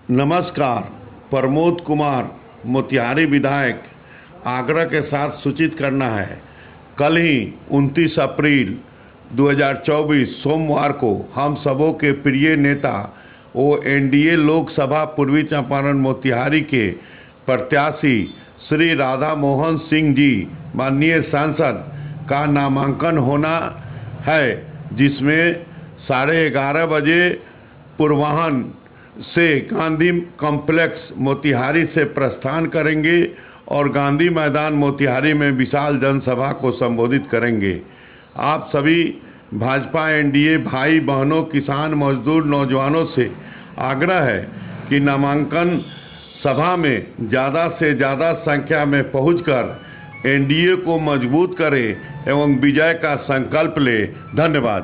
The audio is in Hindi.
नमस्कार। प्रमोद कुमार, मोतिहारी विधायक। आग्रह के साथ सूचित करना है, कल ही 29 अप्रैल 2024 सोमवार को हम सबों के प्रिय नेता वो एनडीए लोकसभा पूर्वी चंपारण मोतिहारी के प्रत्याशी श्री राधा मोहन सिंह जी माननीय सांसद का नामांकन होना है, जिसमें 11:30 बजे पूर्वाह्न से गांधी कॉम्प्लेक्स मोतिहारी से प्रस्थान करेंगे और गांधी मैदान मोतिहारी में विशाल जनसभा को संबोधित करेंगे। आप सभी भाजपा एनडीए भाई बहनों, किसान, मजदूर, नौजवानों से आग्रह है कि नामांकन सभा में ज़्यादा से ज़्यादा संख्या में पहुंचकर एनडीए को मजबूत करें एवं विजय का संकल्प लें। धन्यवाद।